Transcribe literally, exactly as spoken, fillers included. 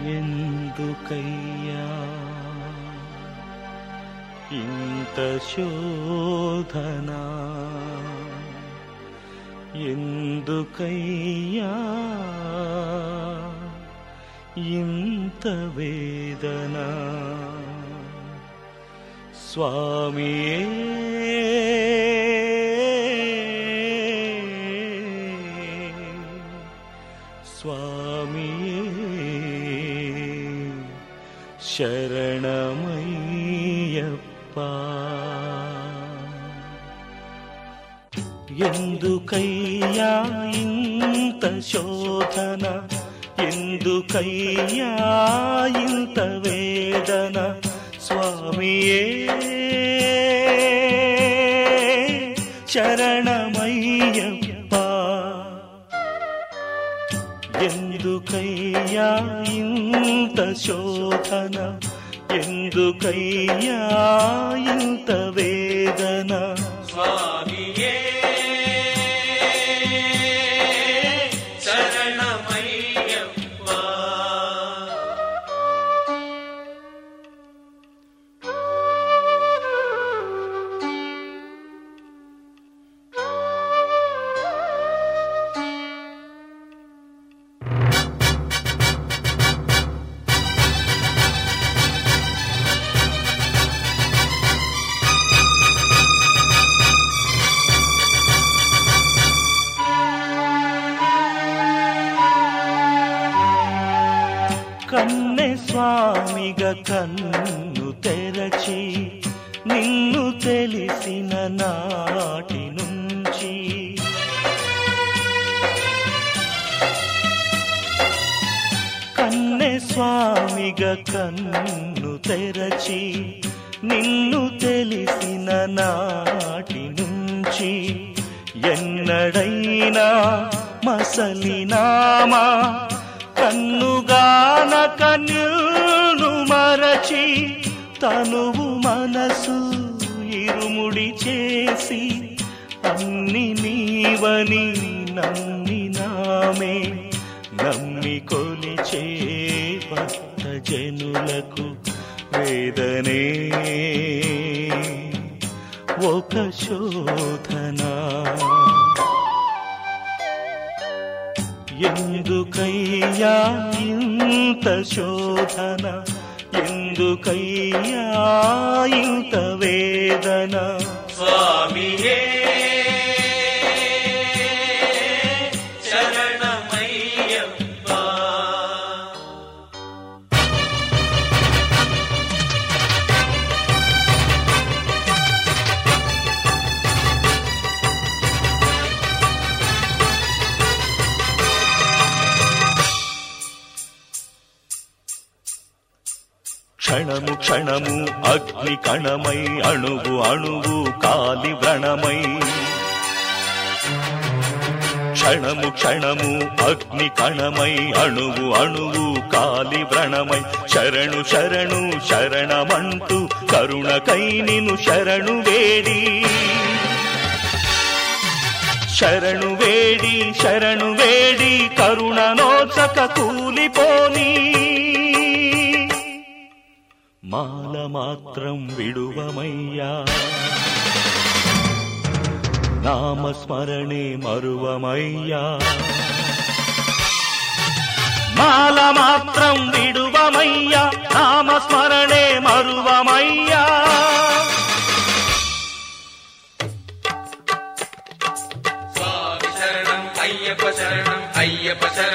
ఎందుకయ్యా ఇంత శోధన, ఎందుకయ్యా ఇంత వేదన, స్వామియే స్వామియే శరణమయ్యప్పా. ఎందుకయ్యా ఇంత శోధన, ఎందుకయ్యా ఇంత వేదన, స్వామియే శరణమయ్యప్పా. ఎందుకయ్యా ఇంత శోధన, ఎందుకయ్యా ఇంత వేదన, స్వామియే శరణమయ్యప్పా. కన్నె స్వామిగా కన్ను తెరచి నిన్ను తెలిసిన నాటి నుంచి, కన్నె స్వామిగా కన్ను తెరచి నిన్ను తెలిసిన నాటి నుంచి, ఎన్నడైనా మసలినామా కన్నుగానక నిన్ను మరచి, తనువు మనసు ఇరుముడి చేసి అన్ని నీవని నమ్మినామే. నమ్మి కొలిచే భక్త జనులకు వేదనే ఒక శోధన. ఎందుకయ్యా ఇంత శోధన, ఎందుకయ్యా ఇంత వేదన, స్వామియే శరణమయ్యప్పా. క్షణము క్షణము అగ్ని కణమై, అణువు అణువు కాలి వ్రణమై, క్షణము క్షణము అగ్ని కణమై, అణువు అణువు కాలి వ్రణమై, శరణు శరణు శరణమంటూ కరుణకై నిను శరణు వేడి, శరణు వేడి శరణు వేడి కరుణనోచక కూలిపోని, మాల మాత్రం విడువమయ్యా, నామస్మరణే మరువమయ్యా, మాల మాత్రం విడువమయ్యా, నామస్మరణే మరువమయ్యా. స్వామి శరణం అయ్యప్ప శరణం అయ్యప్ప శరణం